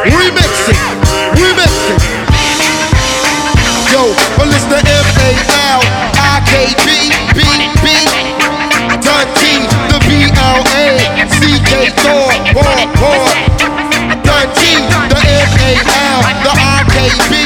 Remix it, remix it. Yo, well it's the MALIKB, Dun T, the BLACK, Thor, Dun T, the MAL, the IKB.